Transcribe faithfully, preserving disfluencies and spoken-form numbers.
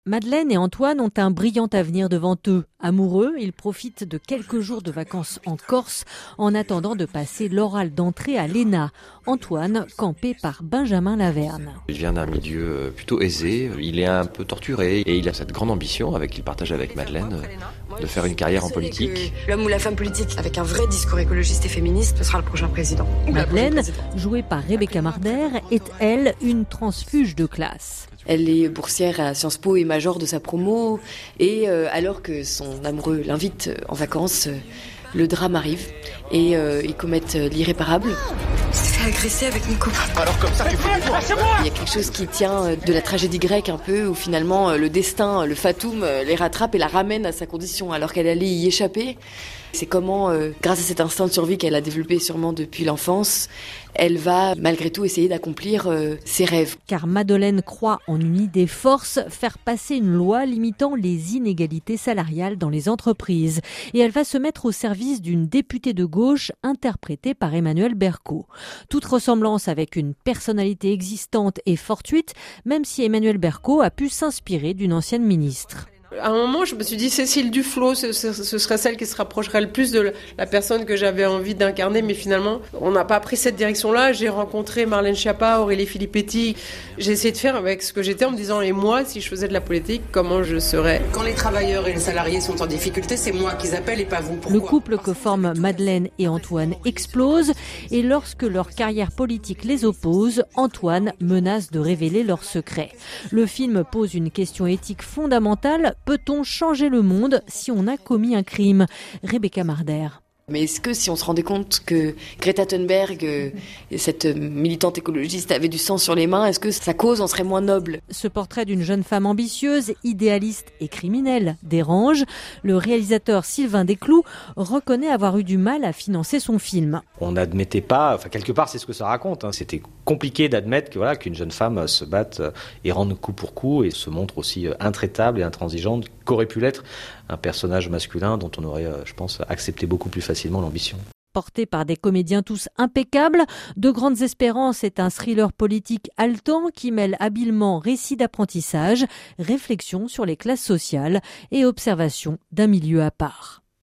Madeleine et Antoine ont un brillant avenir devant eux. Amoureux, ils profitent de quelques jours de vacances en Corse en attendant de passer l'oral d'entrée à l'E N A. Antoine, campé par Benjamin Laverne. Il vient d'un milieu plutôt aisé, il est un peu torturé et il a cette grande ambition avec qu'il partage avec Madeleine de faire une carrière en politique. L'homme ou la femme politique avec un vrai discours écologiste et féministe, ce sera le prochain président. Madeleine, jouée par Rebecca Marder, est elle une transfuge de classe. Elle est boursière à Sciences Po et major de sa promo. Et euh, alors que son amoureux l'invite en vacances, euh, le drame arrive et euh, ils commettent l'irréparable. Il s'est fait agresser avec mon copain. Alors comme ça, tu fais du Il y a quelque chose qui tient de la tragédie grecque un peu, où finalement le destin, le fatum, les rattrape et la ramène à sa condition alors qu'elle allait y échapper. C'est comment, euh, grâce à cet instinct de survie qu'elle a développé sûrement depuis l'enfance, elle va malgré tout essayer d'accomplir euh, ses rêves. Car Madeleine croit en une idée force, faire passer une loi limitant les inégalités salariales dans les entreprises. Et elle va se mettre au service d'une députée de gauche interprétée par Emmanuelle Berco. Toute ressemblance avec une personnalité existante est fortuite, même si Emmanuelle Berco a pu s'inspirer d'une ancienne ministre. À un moment, je me suis dit Cécile Duflot, ce, ce, ce serait celle qui se rapprocherait le plus de la personne que j'avais envie d'incarner, mais finalement, on n'a pas pris cette direction-là. J'ai rencontré Marlène Schiappa, Aurélie Filippetti. J'ai essayé de faire avec ce que j'étais en me disant, et moi, si je faisais de la politique, comment je serais ? Quand les travailleurs et les salariés sont en difficulté, c'est moi qu'ils appellent et pas vous. Pourquoi ? Le couple que forment Madeleine et Antoine explose, et lorsque leur carrière politique les oppose, Antoine menace de révéler leurs secrets. Le film pose une question éthique fondamentale. Peut-on changer le monde si on a commis un crime ? Rebecca Marder. Mais est-ce que si on se rendait compte que Greta Thunberg, euh, cette militante écologiste, avait du sang sur les mains, est-ce que sa cause en serait moins noble ? Ce portrait d'une jeune femme ambitieuse, idéaliste et criminelle dérange. Le réalisateur Sylvain Desclous reconnaît avoir eu du mal à financer son film. On n'admettait pas, enfin quelque part c'est ce que ça raconte, hein. C'était compliqué d'admettre que, voilà, qu'une jeune femme se batte et rende coup pour coup et se montre aussi intraitable et intransigeante qu'aurait pu l'être un personnage masculin dont on aurait, je pense, accepté beaucoup plus facilement l'ambition. Porté par des comédiens tous impeccables, De Grandes Espérances est un thriller politique haletant qui mêle habilement récit d'apprentissage, réflexion sur les classes sociales et observation d'un milieu à part.